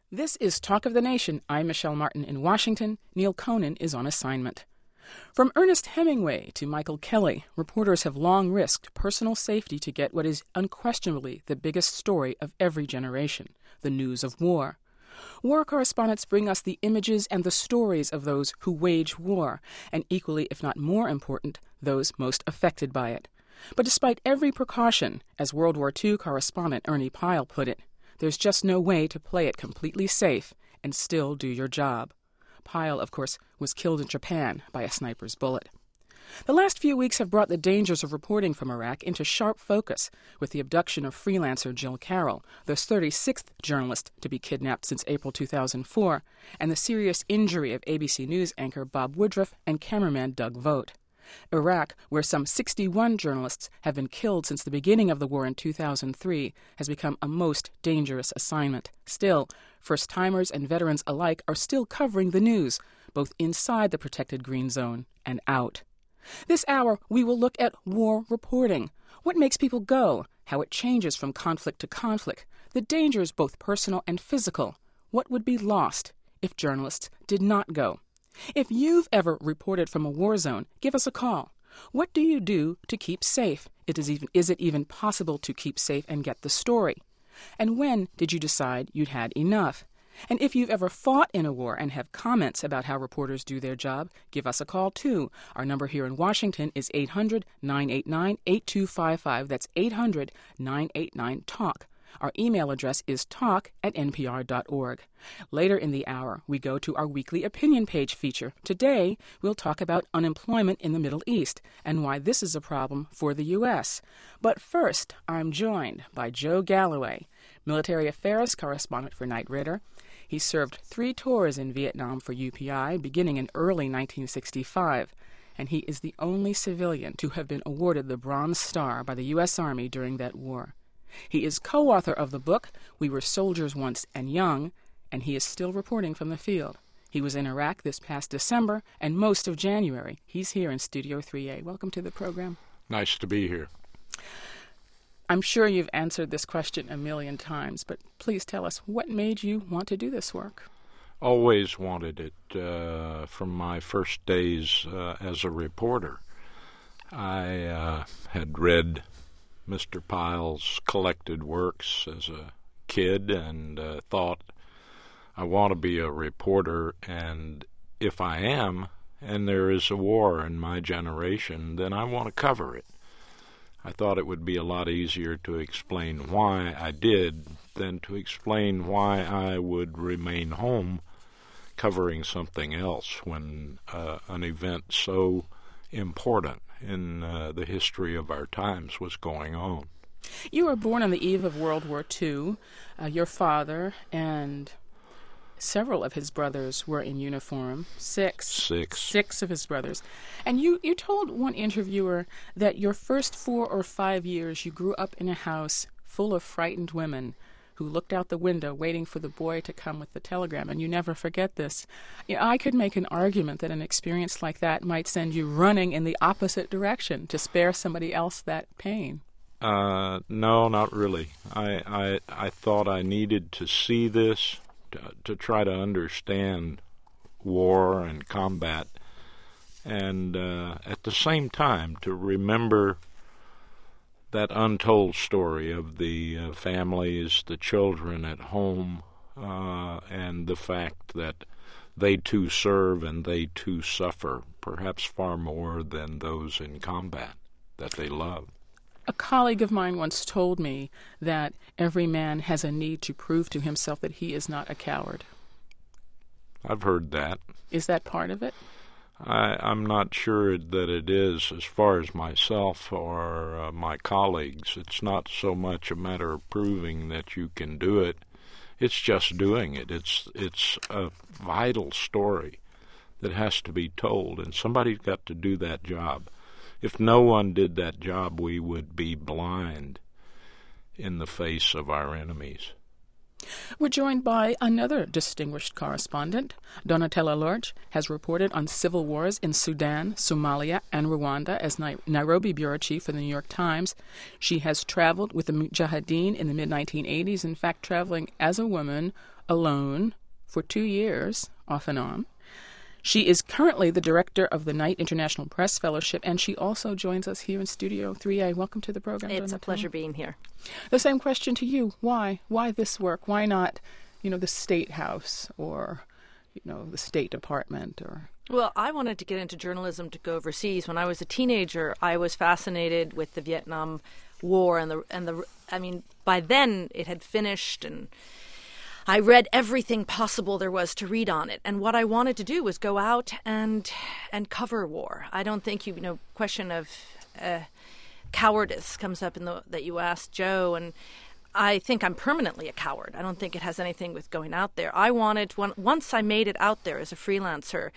This is Talk of the Nation. I'm Michelle Martin in Washington. Neil Conan is on assignment. From Ernest Hemingway to Michael Kelly, reporters have long risked personal safety to get what is unquestionably the biggest story of every generation, the news of war. War correspondents bring us the images and the stories of those who wage war, and equally, if not more important, those most affected by it. But despite every precaution, as World War II correspondent Ernie Pyle put it, there's just no way to play it completely safe and still do your job. Pyle, of course, was killed in Japan by a sniper's bullet. The last few weeks have brought the dangers of reporting from Iraq into sharp focus, with the abduction of freelancer Jill Carroll, the 36th journalist to be kidnapped since April 2004, and the serious injury of ABC News anchor Bob Woodruff and cameraman Doug Vogt. Iraq, where some 61 journalists have been killed since the beginning of the war in 2003, has become a most dangerous assignment. Still, first-timers and veterans alike are still covering the news, both inside the protected green zone and out. This hour, we will look at war reporting, what makes people go, how it changes from conflict to conflict, the dangers both personal and physical, what would be lost if journalists did not go. If you've ever reported from a war zone, give us a call. What do you do to keep safe? Is it even possible to keep safe and get the story? And when did you decide you'd had enough? And if you've ever fought in a war and have comments about how reporters do their job, give us a call, too. Our number here in Washington is 800-989-8255. That's 800-989-TALK. Our email address is talk@npr.org. Later in the hour, we go to our weekly opinion page feature. Today, we'll talk about unemployment in the Middle East and why this is a problem for the U.S. But first, I'm joined by Joe Galloway, military affairs correspondent for Knight Ridder. He served 3 tours in Vietnam for UPI, beginning in early 1965, and he is the only civilian to have been awarded the Bronze Star by the U.S. Army during that war. He is co-author of the book, We Were Soldiers Once and Young, and he is still reporting from the field. He was in Iraq this past December and most of January. He's here in Studio 3A. Welcome to the program. Nice to be here. I'm sure you've answered this question a million times, but please tell us, what made you want to do this work? Always wanted it from my first days as a reporter. I had read Mr. Pyle's collected works as a kid and thought, I want to be a reporter, and if I am, and there is a war in my generation, then I want to cover it. I thought it would be a lot easier to explain why I did than to explain why I would remain home covering something else when an event so important in the history of our times was going on. You were born on the eve of World War II. Your father and several of his brothers were in uniform. Six of his brothers. And you told one interviewer that your first 4 or 5 years you grew up in a house full of frightened women who looked out the window waiting for the boy to come with the telegram, and you never forget this. I could make an argument that an experience like that might send you running in the opposite direction to spare somebody else that pain. No, not really. I thought I needed to see this to try to understand war and combat, and at the same time to remember that untold story of the families, the children at home, and the fact that they too serve and they too suffer, perhaps far more than those in combat that they love. A colleague of mine once told me that every man has a need to prove to himself that he is not a coward. I've heard that. Is that part of it? I'm not sure that it is as far as myself or my colleagues. It's not so much a matter of proving that you can do it. It's just doing it. It's a vital story that has to be told, and somebody's got to do that job. If no one did that job, we would be blind in the face of our enemies. We're joined by another distinguished correspondent. Donatella Lorch has reported on civil wars in Sudan, Somalia, and Rwanda as Nairobi bureau chief for the New York Times. She has traveled with the Mujahideen in the mid-1980s, in fact, traveling as a woman alone for 2 years, off and on. She is currently the director of the Knight International Press Fellowship, and she also joins us here in Studio 3A. Welcome to the program, It's Donatella. a pleasure being here. The same question to you. Why? Why this work? Why not, the State House or, the State Department or... Well, I wanted to get into journalism to go overseas. When I was a teenager, I was fascinated with the Vietnam War and by then it had finished, and I read everything possible there was to read on it. And what I wanted to do was go out and cover war. I don't think question of cowardice comes up that you asked Joe, and I think I'm permanently a coward. I don't think it has anything with going out there. Once I made it out there as a freelancer,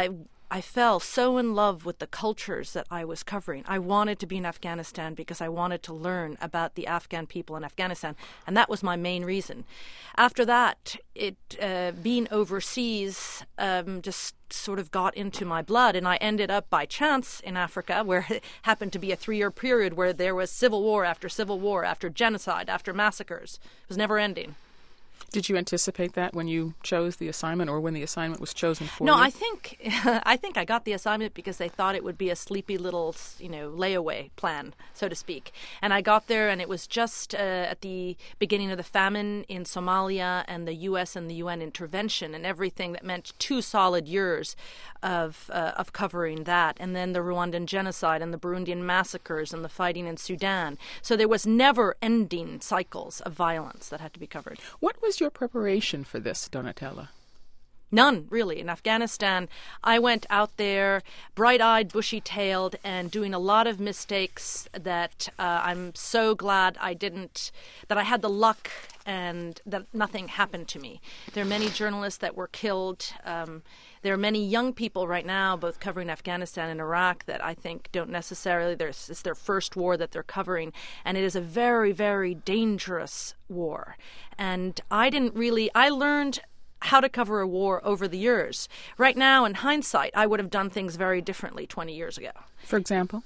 I fell so in love with the cultures that I was covering. I wanted to be in Afghanistan because I wanted to learn about the Afghan people in Afghanistan, and that was my main reason. After that, being overseas just sort of got into my blood, and I ended up by chance in Africa, where it happened to be a 3-year period where there was civil war, after genocide, after massacres. It was never ending. Did you anticipate that when you chose the assignment, or when the assignment was chosen for you? No, I think I got the assignment because they thought it would be a sleepy little, layaway plan, so to speak. And I got there, and it was just at the beginning of the famine in Somalia, and the U.S. and the UN intervention and everything that meant 2 solid years of covering that, and then the Rwandan genocide and the Burundian massacres and the fighting in Sudan. So there was never-ending cycles of violence that had to be covered. What was your preparation for this, Donatella? None, really. In Afghanistan, I went out there bright-eyed, bushy-tailed, and doing a lot of mistakes that I'm so glad that I had the luck and that nothing happened to me. There are many journalists that were killed. There are many young people right now, both covering Afghanistan and Iraq, that I think don't necessarily, it's their first war that they're covering, and it is a very, very dangerous war. And I learned how to cover a war over the years. Right now, in hindsight, I would have done things very differently 20 years ago. For example?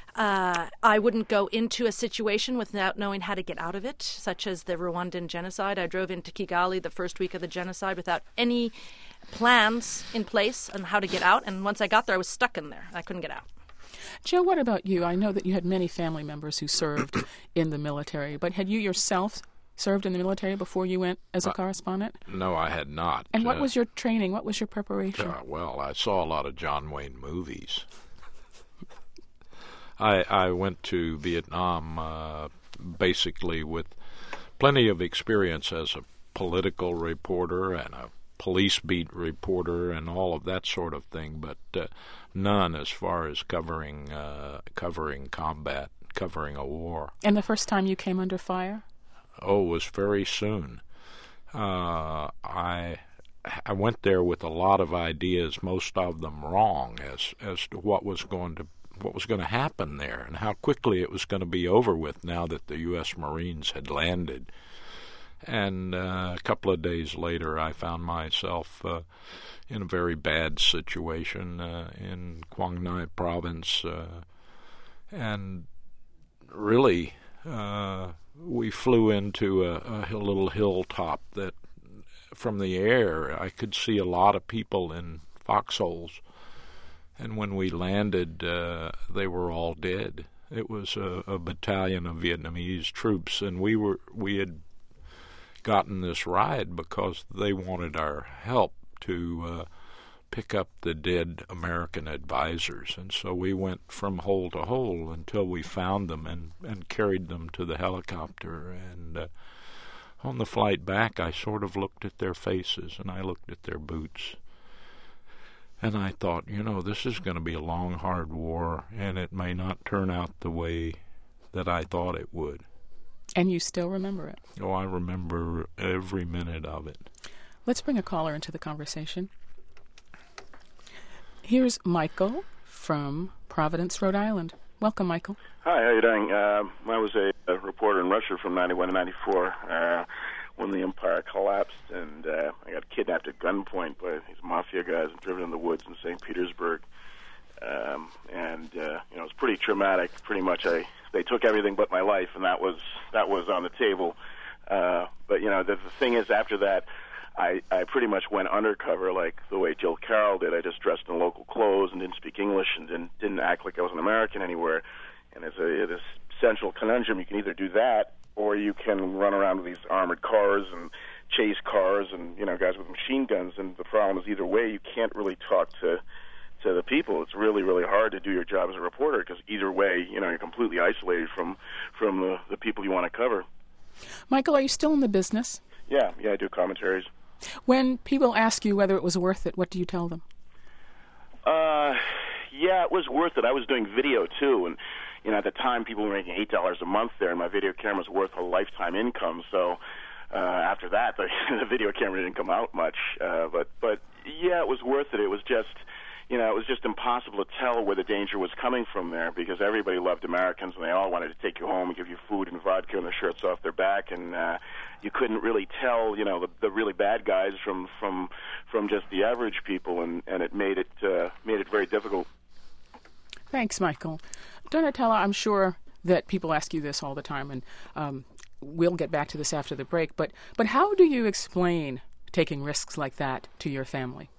I wouldn't go into a situation without knowing how to get out of it, such as the Rwandan genocide. I drove into Kigali the first week of the genocide without any plans in place on how to get out, and once I got there, I was stuck in there. I couldn't get out. Joe, what about you? I know that you had many family members who served in the military, but had you yourself served in the military before you went as a correspondent? No, I had not. And what was your training? What was your preparation? Well, I saw a lot of John Wayne movies. I went to Vietnam basically with plenty of experience as a political reporter and a police beat reporter and all of that sort of thing, but none as far as covering combat, covering a war. And the first time you came under fire? Oh, it was very soon. I went there with a lot of ideas, most of them wrong, as to what was going to happen there and how quickly it was going to be over with now that the U.S. Marines had landed. And a couple of days later, I found myself in a very bad situation in Quang Ngai province. And really, we flew into a little hilltop that from the air I could see a lot of people in foxholes. And when we landed, they were all dead. It was a battalion of Vietnamese troops, and we had gotten this ride because they wanted our help to pick up the dead American advisors. And so we went from hole to hole until we found them and carried them to the helicopter. And on the flight back, I sort of looked at their faces and I looked at their boots. And I thought, this is going to be a long, hard war, and it may not turn out the way that I thought it would. And you still remember it? Oh, I remember every minute of it. Let's bring a caller into the conversation. Here's Michael from Providence, Rhode Island. Welcome, Michael. Hi, how are you doing? I was a reporter in Russia from 91 to 94 when the empire collapsed, and I got kidnapped at gunpoint by these mafia guys and driven in the woods in St. Petersburg. It was pretty traumatic. Pretty much they took everything but my life, and that was on the table. But the thing is, after that, I pretty much went undercover like the way Jill Carroll did. I just dressed in local clothes and didn't speak English and didn't act like I was an American anywhere. And it's this central conundrum. You can either do that, or you can run around with these armored cars and chase cars and, guys with machine guns. And the problem is either way, you can't really talk to the people. It's really, really hard to do your job as a reporter because either way, you're completely isolated from the people you want to cover. Michael, are you still in the business? Yeah, I do commentaries. When people ask you whether it was worth it, what do you tell them? Yeah, it was worth it. I was doing video too, and at the time people were making $8 a month there, and my video camera was worth a lifetime income. So after that, the video camera didn't come out much. But yeah, it was worth it. It was just. It was just impossible to tell where the danger was coming from there because everybody loved Americans and they all wanted to take you home and give you food and vodka and their shirts off their back, and you couldn't really tell, the really bad guys from just the average people, and it made it very difficult. Thanks, Michael. Donatella, I'm sure that people ask you this all the time, and we'll get back to this after the break. But how do you explain taking risks like that to your family?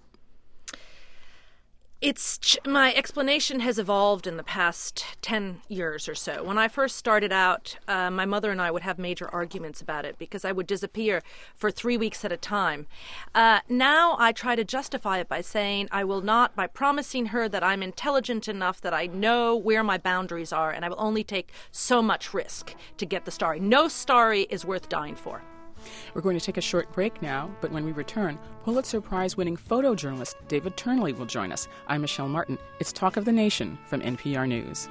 My explanation has evolved in the past 10 years or so. When I first started out, my mother and I would have major arguments about it because I would disappear for 3 weeks at a time. Now I try to justify it by saying by promising her that I'm intelligent enough that I know where my boundaries are and I will only take so much risk to get the story. No story is worth dying for. We're going to take a short break now, but when we return, Pulitzer Prize-winning photojournalist David Turnley will join us. I'm Michelle Martin. It's Talk of the Nation from NPR News.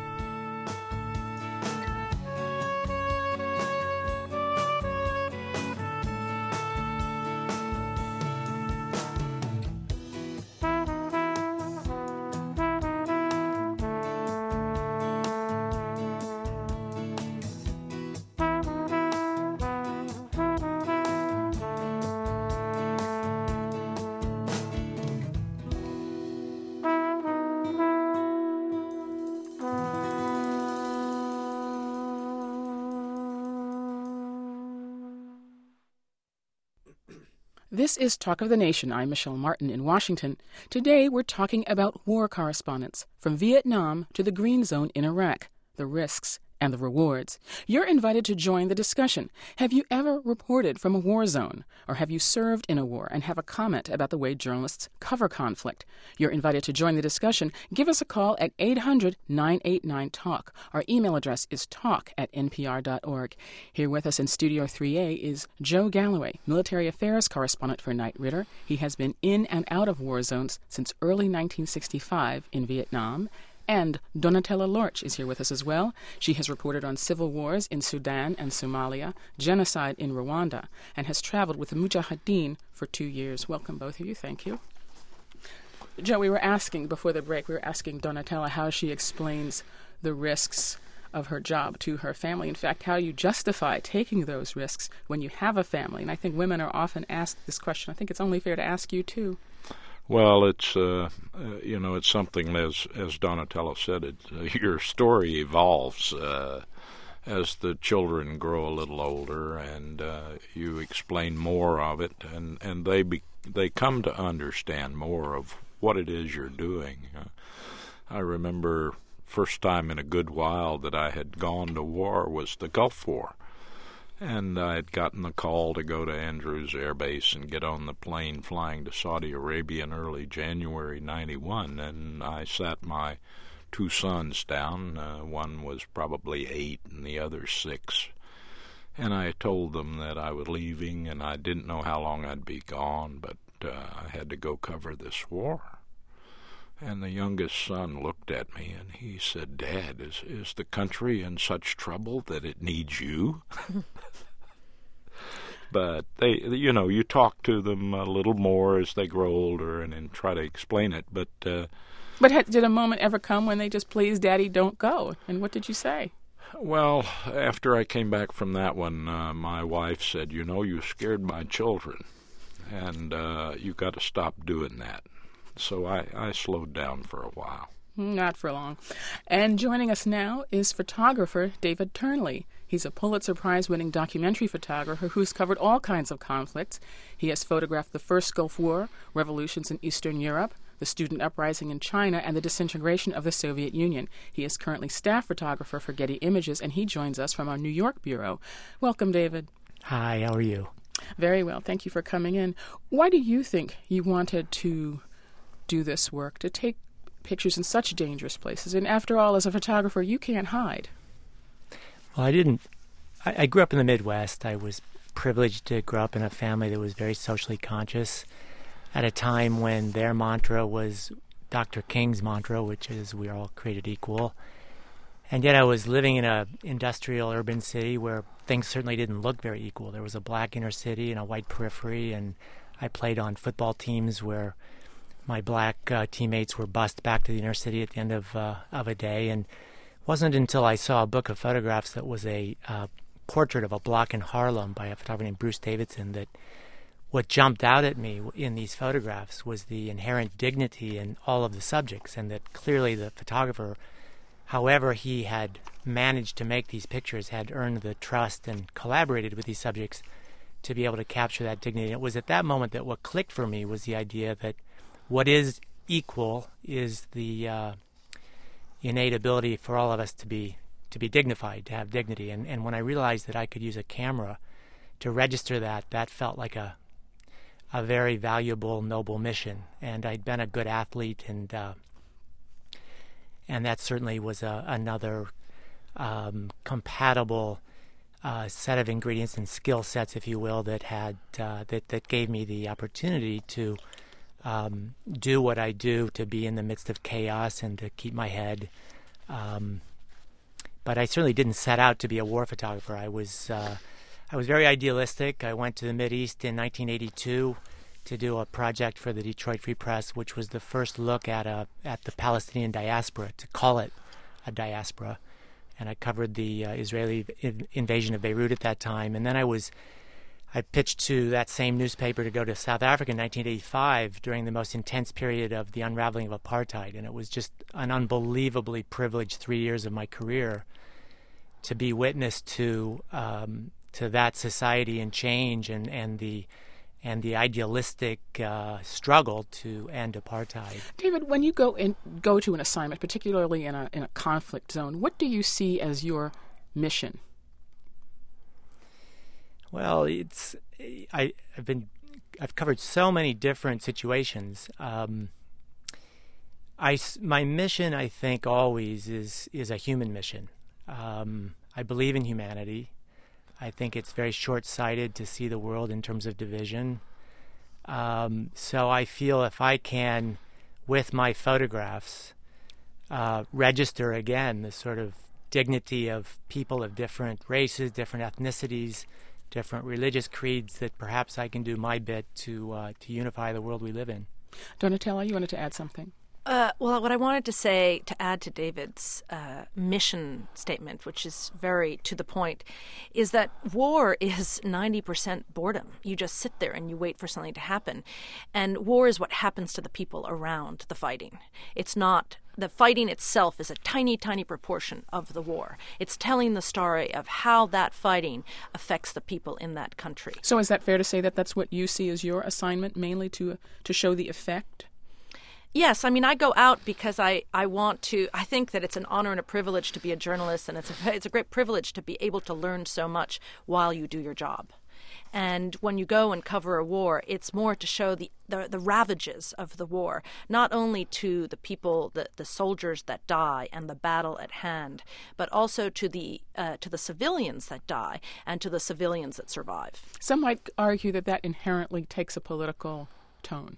This is Talk of the Nation. I'm Michelle Martin in Washington. Today we're talking about war correspondence, from Vietnam to the Green Zone in Iraq, the risks and the rewards. You're invited to join the discussion. Have you ever reported from a war zone? Or have you served in a war and have a comment about the way journalists cover conflict? You're invited to join the discussion. Give us a call at 800-989-TALK. Our email address is talk@npr.org. Here with us in Studio 3A is Joe Galloway, military affairs correspondent for Knight Ridder. He has been in and out of war zones since early 1965 in Vietnam. And Donatella Lorch is here with us as well. She has reported on civil wars in Sudan and Somalia, genocide in Rwanda, and has traveled with the Mujahideen for 2 years. Welcome, both of you. Thank you. Joe, before the break, we were asking Donatella how she explains the risks of her job to her family. In fact, how you justify taking those risks when you have a family. And I think women are often asked this question. I think it's only fair to ask you, too. Well, it's it's something, as Donatella said, your story evolves as the children grow a little older, and you explain more of it, and they come to understand more of what it is you're doing. I remember first time in a good while that I had gone to war was the Gulf War. And I had gotten the call to go to Andrews Air Base and get on the plane flying to Saudi Arabia in early January 91. And I sat my 2 sons down. One was probably 8 and the other 6. And I told them that I was leaving and I didn't know how long I'd be gone, but I had to go cover this war. And the youngest son looked at me and he said, "Dad, is the country in such trouble that it needs you?" But you talk to them a little more as they grow older and then try to explain it. But did a moment ever come when they just, "Please, Daddy, don't go"? And what did you say? Well, after I came back from that one, my wife said, "You scared my children, and you got to stop doing that." So I slowed down for a while. Not for long. And joining us now is photographer David Turnley. He's a Pulitzer Prize-winning documentary photographer who's covered all kinds of conflicts. He has photographed the First Gulf War, revolutions in Eastern Europe, the student uprising in China, and the disintegration of the Soviet Union. He is currently staff photographer for Getty Images, and he joins us from our New York bureau. Welcome, David. Hi, how are you? Very well. Thank you for coming in. Why do you think you wanted to do this work, to take pictures in such dangerous places? And after all, as a photographer, you can't hide. Well, I grew up in the Midwest. I was privileged to grow up in a family that was very socially conscious at a time when their mantra was Dr. King's mantra, which is we're all created equal. And yet I was living in an industrial urban city where things certainly didn't look very equal. There was a black inner city and a white periphery, and I played on football teams where my black teammates were bussed back to the inner city at the end of a day. And it wasn't until I saw a book of photographs that was a portrait of a block in Harlem by a photographer named Bruce Davidson that what jumped out at me in these photographs was the inherent dignity in all of the subjects, and that clearly the photographer, however he had managed to make these pictures, had earned the trust and collaborated with these subjects to be able to capture that dignity. And it was at that moment that what clicked for me was the idea that what is equal is the innate ability for all of us to be dignified, to have dignity. And when I realized that I could use a camera to register that felt like a very valuable, noble mission. And I'd been a good athlete, and that certainly was another compatible set of ingredients and skill sets, if you will, that had that gave me the opportunity to do what I do, to be in the midst of chaos and to keep my head. But I certainly didn't set out to be a war photographer. I was very idealistic. I went to the Mideast in 1982 to do a project for the Detroit Free Press, which was the first look at the Palestinian diaspora, to call it a diaspora. And I covered the Israeli invasion of Beirut at that time. And then I pitched to that same newspaper to go to South Africa in 1985 during the most intense period of the unraveling of apartheid. And it was just an unbelievably privileged 3 years of my career to be witness to that society and change and the idealistic struggle to end apartheid. David, when you go to an assignment, particularly in a conflict zone, what do you see as your mission? Well, I've covered so many different situations. My mission, I think, always is a human mission. I believe in humanity. I think it's very short-sighted to see the world in terms of division. So I feel if I can, with my photographs, register again the sort of dignity of people of different races, different ethnicities, different religious creeds, that perhaps I can do my bit to unify the world we live in. Donatella, you wanted to add something? Well, what I wanted to say, to add to David's mission statement, which is very to the point, is that war is 90% boredom. You just sit there and you wait for something to happen. And war is what happens to the people around the fighting. It's not... The fighting itself is a tiny, tiny proportion of the war. It's telling the story of how that fighting affects the people in that country. So is that fair to say that that's what you see as your assignment, mainly to show the effect? Yes, I mean, I go out because I want to. I think that it's an honor and a privilege to be a journalist, and it's a great privilege to be able to learn so much while you do your job. And when you go and cover a war, it's more to show the ravages of the war, not only to the people, the soldiers that die and the battle at hand, but also to the civilians that die and to the civilians that survive. Some might argue that inherently takes a political tone.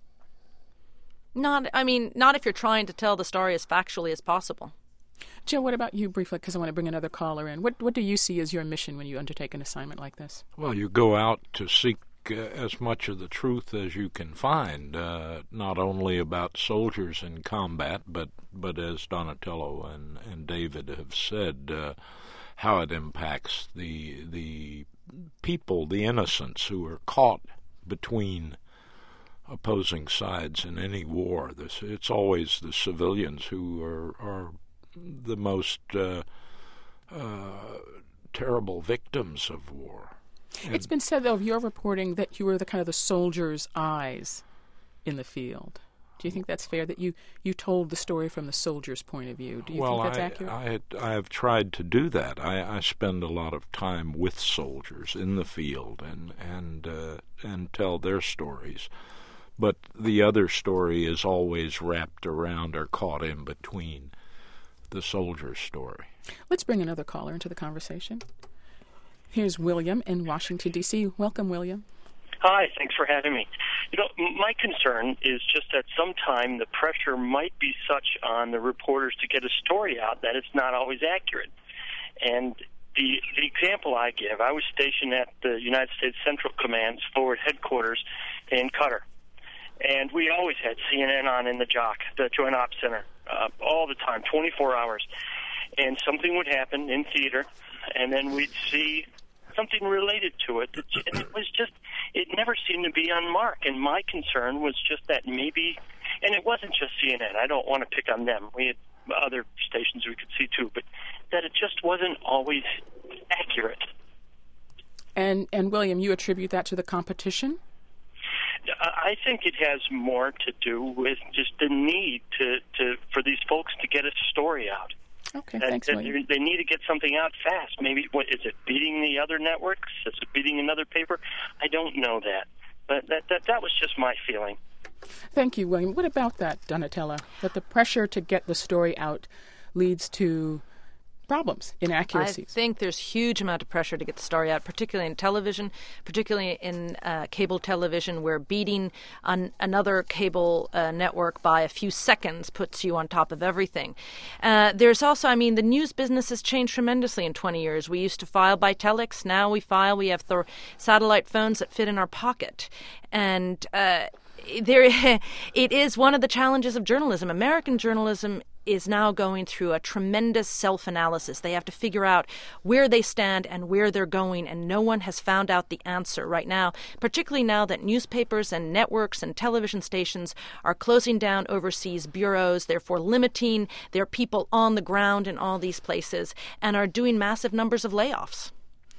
Not if you're trying to tell the story as factually as possible. Joe, what about you briefly, because I want to bring another caller in. What do you see as your mission when you undertake an assignment like this? Well, you go out to seek as much of the truth as you can find, not only about soldiers in combat, but as Donatello and David have said, how it impacts the people, the innocents who are caught between opposing sides in any war. It's always the civilians who are the most terrible victims of war. It's been said, though, of your reporting that you were the kind of the soldier's eyes in the field. Do you think that's fair, that you told the story from the soldier's point of view? Do you think that's accurate? I have tried to do that. I spend a lot of time with soldiers in the field and tell their stories. But the other story is always wrapped around or caught in between the soldier's story. Let's bring another caller into the conversation. Here's William in Washington, D.C. Welcome, William. Hi, thanks for having me. My concern is just that sometime the pressure might be such on the reporters to get a story out that it's not always accurate. And the example I give, I was stationed at the United States Central Command's forward headquarters in Qatar. And we always had CNN on in the JOC, the Joint Ops Center, all the time, 24 hours. And something would happen in theater, and then we'd see something related to it. It never seemed to be on mark. And my concern was just that maybe, and it wasn't just CNN. I don't want to pick on them. We had other stations we could see too, but that it just wasn't always accurate. And William, you attribute that to the competition? I think it has more to do with just the need for these folks to get a story out. Okay, thanks, William. They need to get something out fast. Maybe, is it beating the other networks? Is it beating another paper? I don't know that. But that was just my feeling. Thank you, William. What about that, Donatella? That the pressure to get the story out leads to problems, inaccuracies. I think there's huge amount of pressure to get the story out, particularly in television, particularly in cable television, where beating another cable network by a few seconds puts you on top of everything. There's also, the news business has changed tremendously in 20 years. We used to file by telex. Now we have the satellite phones that fit in our pocket. And it is one of the challenges of journalism. American journalism is now going through a tremendous self-analysis. They have to figure out where they stand and where they're going, and no one has found out the answer right now, particularly now that newspapers and networks and television stations are closing down overseas bureaus, therefore limiting their people on the ground in all these places, and are doing massive numbers of layoffs.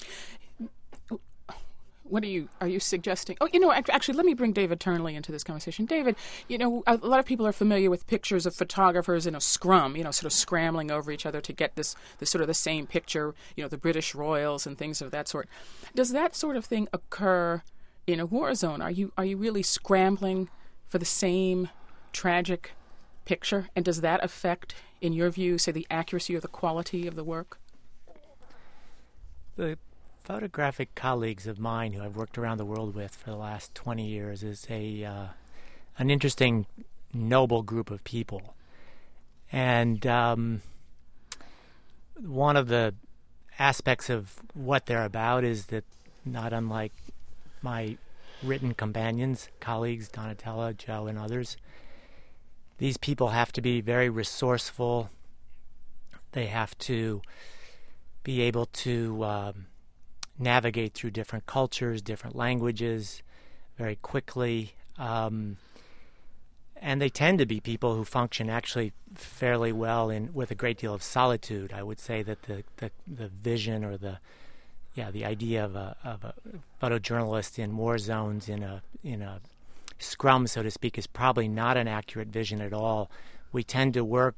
What are you suggesting? Actually, let me bring David Turnley into this conversation. David, a lot of people are familiar with pictures of photographers in a scrum, sort of scrambling over each other to get this sort of the same picture, the British royals and things of that sort. Does that sort of thing occur in a war zone? Are you really scrambling for the same tragic picture? And does that affect, in your view, say, the accuracy or the quality of the work? The photographic colleagues of mine who I've worked around the world with for the last 20 years is an interesting, noble group of people. And one of the aspects of what they're about is that, not unlike my written companions, colleagues, Donatella, Joe, and others, these people have to be very resourceful. They have to be able to navigate through different cultures, different languages very quickly. And they tend to be people who function actually fairly well with a great deal of solitude. I would say that the vision or the idea of a photojournalist in war zones in a scrum, so to speak, is probably not an accurate vision at all. We tend to work,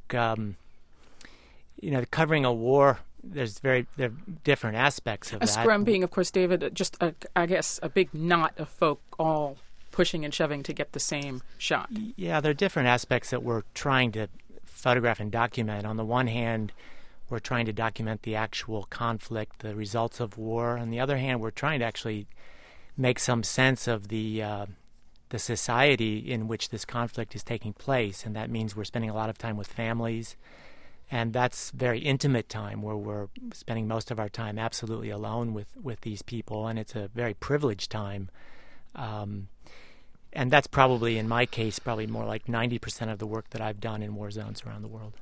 covering a war. There are different aspects of that. A scrum being, of course, David, just a big knot of folk all pushing and shoving to get the same shot. Yeah, there are different aspects that we're trying to photograph and document. On the one hand, we're trying to document the actual conflict, the results of war. On the other hand, we're trying to actually make some sense of the society in which this conflict is taking place, and that means we're spending a lot of time with families. And that's very intimate time where we're spending most of our time absolutely alone with these people, and it's a very privileged time. And that's probably, in my case, probably more like 90% of the work that I've done in war zones around the world.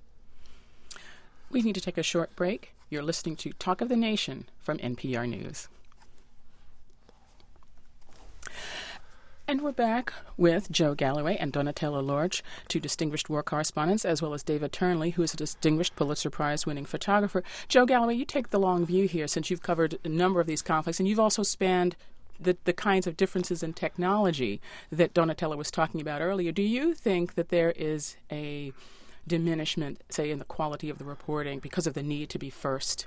We need to take a short break. You're listening to Talk of the Nation from NPR News. And we're back with Joe Galloway and Donatella Lorch, two distinguished war correspondents, as well as David Turnley, who is a distinguished Pulitzer Prize-winning photographer. Joe Galloway, you take the long view here, since you've covered a number of these conflicts, and you've also spanned the kinds of differences in technology that Donatella was talking about earlier. Do you think that there is a diminishment, say, in the quality of the reporting because of the need to be first?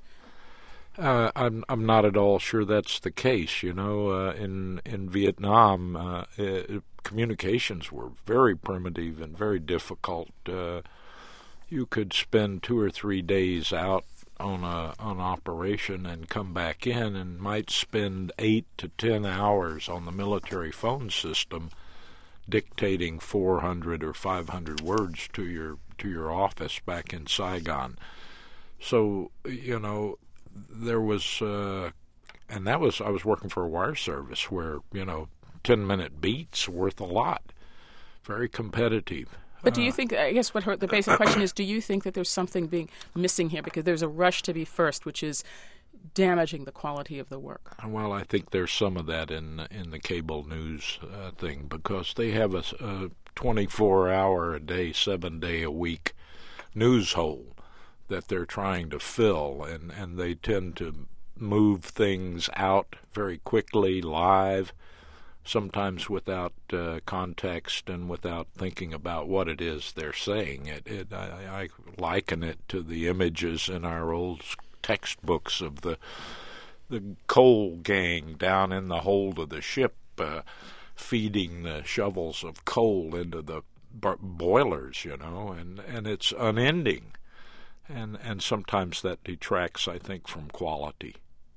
I'm not at all sure that's the case. You know, in Vietnam, communications were very primitive and very difficult. You could spend 2 or 3 days out on an operation and come back in, and might spend 8 to 10 hours on the military phone system, dictating 400 or 500 words to your office back in Saigon. So, you know, there was, and I was working for a wire service where, 10-minute beats worth a lot. Very competitive. But do you think, I guess the basic question is, do you think that there's something being missing here? Because there's a rush to be first, which is damaging the quality of the work. Well, I think there's some of that in the cable news thing, because they have a 24-hour-a-day, 7-day-a-week news hole that they're trying to fill, and they tend to move things out very quickly, live, sometimes without context and without thinking about what it is they're saying. I liken it to the images in our old textbooks of the coal gang down in the hold of the ship, feeding the shovels of coal into the boilers, and it's unending. And sometimes that detracts, I think, from quality.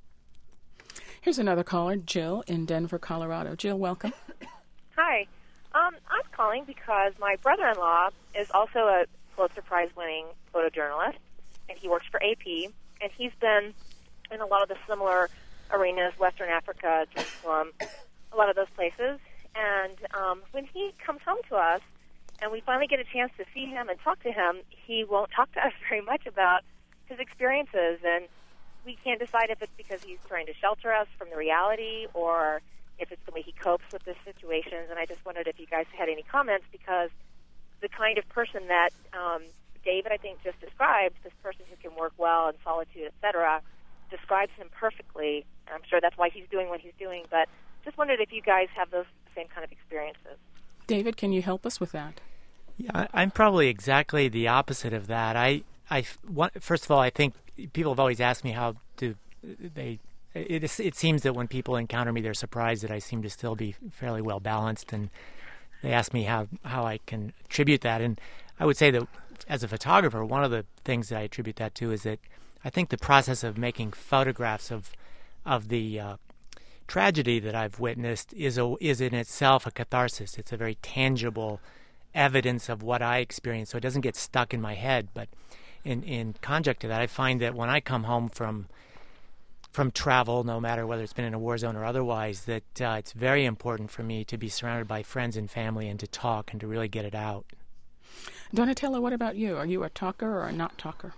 Here's another caller, Jill in Denver, Colorado. Jill, welcome. Hi. I'm calling because my brother-in-law is also a Pulitzer Prize-winning photojournalist, and he works for AP, and he's been in a lot of the similar arenas, Western Africa, Jerusalem, a lot of those places. And when he comes home to us, and we finally get a chance to see him and talk to him, he won't talk to us very much about his experiences, and we can't decide if it's because he's trying to shelter us from the reality or if it's the way he copes with the situations. And I just wondered if you guys had any comments, because the kind of person that David, I think, just described, this person who can work well in solitude, etc., describes him perfectly. And I'm sure that's why he's doing what he's doing, but just wondered if you guys have those same kind of experiences. David, can you help us with that? Yeah, I'm probably exactly the opposite of that. First of all, I think people have always asked me how do they. It seems that when people encounter me, they're surprised that I seem to still be fairly well balanced, and they ask me how I can attribute that. And I would say that as a photographer, one of the things that I attribute that to is that I think the process of making photographs of the tragedy that I've witnessed is in itself a catharsis. It's a very tangible evidence of what I experienced, so it doesn't get stuck in my head. But in conjunct to that, I find that when I come home from travel, no matter whether it's been in a war zone or otherwise, that it's very important for me to be surrounded by friends and family and to talk and to really get it out. Donatella, what about you? Are you a talker or a not talker?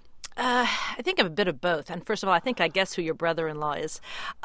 I think I'm a bit of both. And first of all, I guess who your brother-in-law is.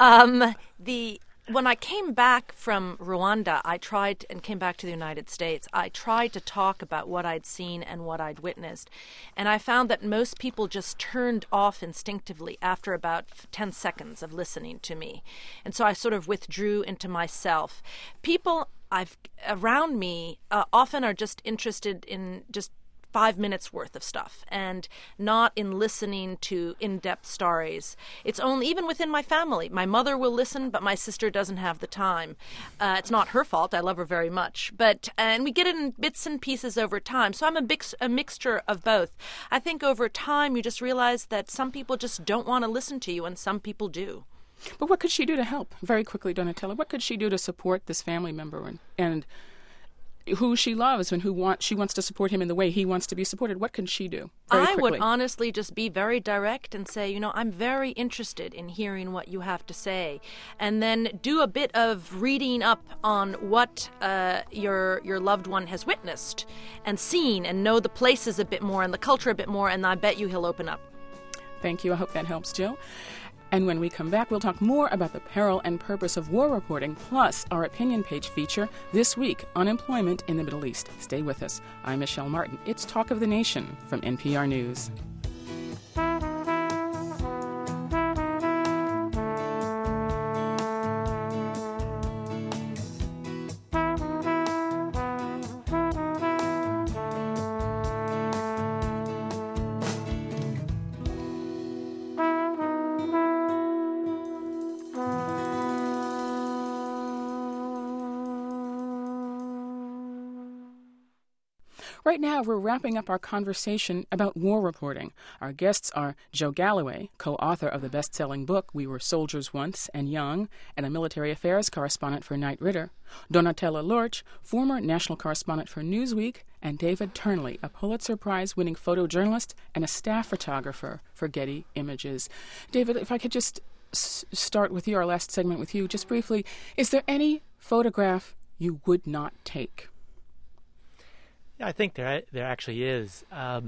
When I came back from Rwanda, and came back to the United States, I tried to talk about what I'd seen and what I'd witnessed. And I found that most people just turned off instinctively after about 10 seconds of listening to me. And so I sort of withdrew into myself. People around me often are just interested in just 5 minutes worth of stuff and not in listening to in-depth stories. It's only, even within my family, my mother will listen, but my sister doesn't have the time. It's not her fault. I love her very much. And we get it in bits and pieces over time. So I'm a mixture of both. I think over time you just realize that some people just don't want to listen to you and some people do. But what could she do to help? Very quickly, Donatella, what could she do to support this family member and who she loves and she wants to support him in the way he wants to be supported? What can she do? I would honestly just be very direct and say, I'm very interested in hearing what you have to say, and then do a bit of reading up on what your loved one has witnessed and seen, and know the places a bit more and the culture a bit more, and I bet you he'll open up. Thank you. I hope that helps, Jill. And when we come back, we'll talk more about the peril and purpose of war reporting, plus our opinion page feature this week, Unemployment in the Middle East. Stay with us. I'm Michelle Martin. It's Talk of the Nation from NPR News. Right now, we're wrapping up our conversation about war reporting. Our guests are Joe Galloway, co-author of the best-selling book We Were Soldiers Once and Young, and a military affairs correspondent for Knight Ridder; Donatella Lorch, former national correspondent for Newsweek; and David Turnley, a Pulitzer Prize-winning photojournalist and a staff photographer for Getty Images. David, if I could just start with you, our last segment with you, just briefly, is there any photograph you would not take? I think there actually is.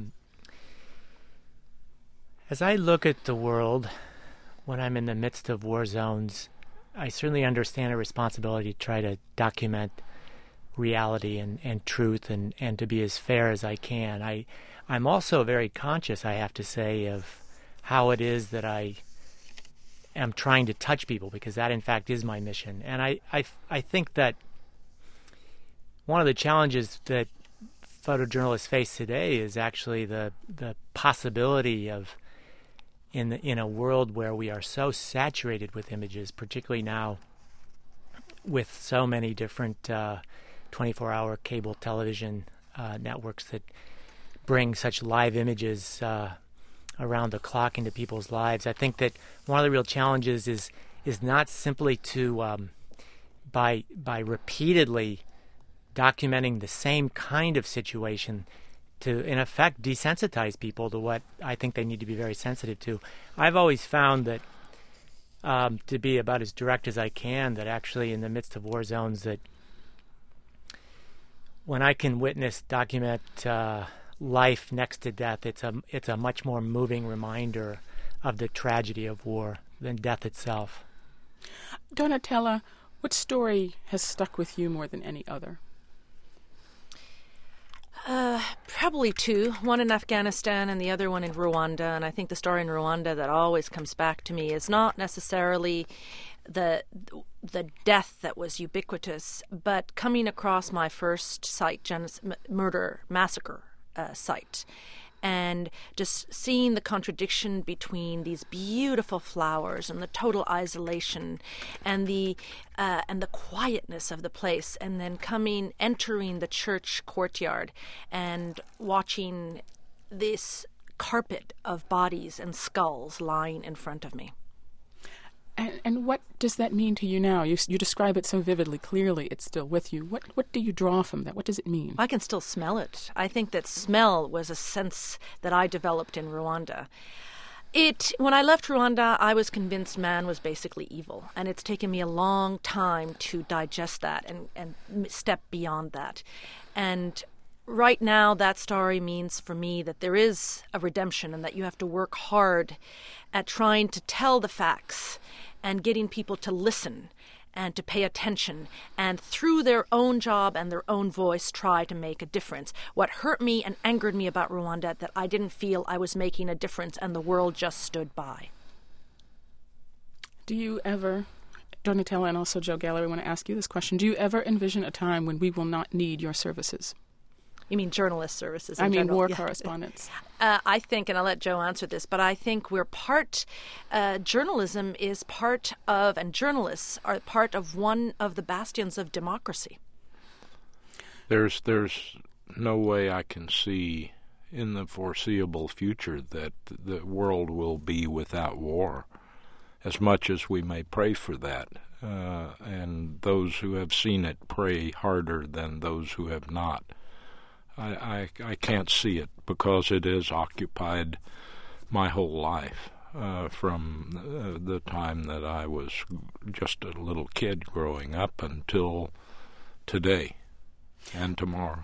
As I look at the world when I'm in the midst of war zones, I certainly understand a responsibility to try to document reality and truth and to be as fair as I can. I'm also very conscious, I have to say, of how it is that I am trying to touch people, because that, in fact, is my mission. And I think that one of the challenges that photojournalists face today is actually the possibility of, in a world where we are so saturated with images, particularly now with so many different 24-hour cable television networks that bring such live images around the clock into people's lives. I think that one of the real challenges is not simply to by repeatedly documenting the same kind of situation to, in effect, desensitize people to what I think they need to be very sensitive to. I've always found that to be about as direct as I can, that actually in the midst of war zones, that when I can document life next to death, it's a much more moving reminder of the tragedy of war than death itself. Donatella, what story has stuck with you more than any other? Probably two, one in Afghanistan and the other one in Rwanda. And I think the story in Rwanda that always comes back to me is not necessarily the death that was ubiquitous, but coming across my first massacre site, and just seeing the contradiction between these beautiful flowers and the total isolation and the quietness of the place, and then entering the church courtyard and watching this carpet of bodies and skulls lying in front of me. And what does that mean to you now? You describe it so vividly, clearly. It's still with you. What do you draw from that? What does it mean? I can still smell it. I think that smell was a sense that I developed in Rwanda. When I left Rwanda, I was convinced man was basically evil, and it's taken me a long time to digest that and step beyond that. And right now, that story means for me that there is a redemption, and that you have to work hard at trying to tell the facts and getting people to listen and to pay attention, and through their own job and their own voice try to make a difference. What hurt me and angered me about Rwanda, that I didn't feel I was making a difference and the world just stood by. Do you ever, Donatella and also Joe Galloway, want to ask you this question, do you ever envision a time when we will not need your services? You mean journalist services? I mean general? war correspondents. I think, and I'll let Joe answer this, but I think journalism is part of, and journalists are part of one of the bastions of democracy. There's no way I can see in the foreseeable future that the world will be without war, as much as we may pray for that. And those who have seen it pray harder than those who have not. I can't see it, because it has occupied my whole life from the time that I was just a little kid growing up until today and tomorrow.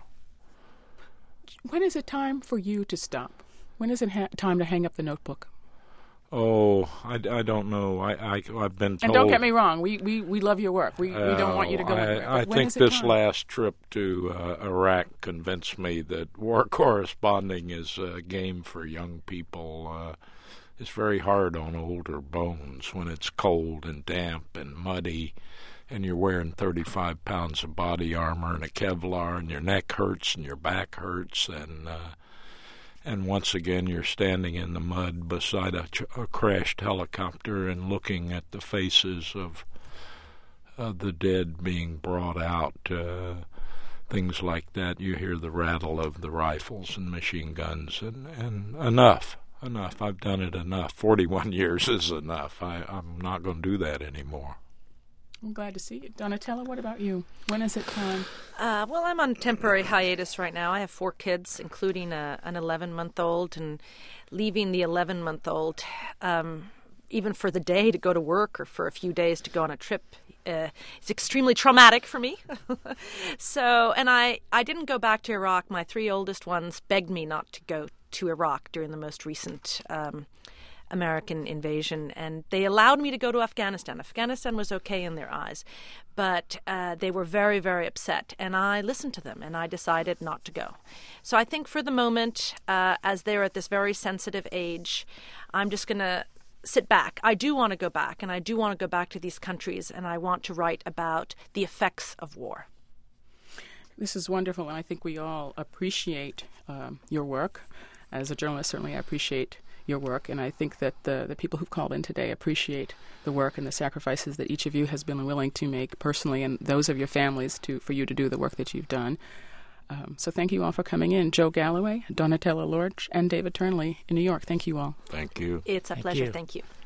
When is it time for you to stop? When is it time to hang up the notebook? Oh, I don't know. I've been told. And don't get me wrong, we love your work. We don't want you to go anywhere. I think this last trip to Iraq convinced me that war corresponding is a game for young people. It's very hard on older bones when it's cold and damp and muddy, and you're wearing 35 pounds of body armor and a Kevlar, and your neck hurts and your back hurts, and once again you're standing in the mud beside a crashed helicopter and looking at the faces of the dead being brought out, things like that. You hear the rattle of the rifles and machine guns, and enough. I've done it enough. 41 years is enough. I'm not going to do that anymore. I'm glad to see you. Donatella, what about you? When is it time? Well, I'm on temporary hiatus right now. I have 4 kids, including an 11-month-old, and leaving the 11-month-old, even for the day to go to work or for a few days to go on a trip, it's extremely traumatic for me. And I didn't go back to Iraq. My 3 oldest ones begged me not to go to Iraq during the most recent American invasion, and they allowed me to go to Afghanistan. Afghanistan was okay in their eyes, but they were very, very upset, and I listened to them, and I decided not to go. So I think for the moment, as they're at this very sensitive age, I'm just going to sit back. I do want to go back, and I do want to go back to these countries, and I want to write about the effects of war. This is wonderful, and I think we all appreciate your work. As a journalist, certainly I appreciate your work, and I think that the people who've called in today appreciate the work and the sacrifices that each of you has been willing to make personally, and those of your families for you to do the work that you've done. So thank you all for coming in. Joe Galloway, Donatella Lorch, and David Turnley in New York. Thank you all. Thank you. It's a pleasure. Thank you.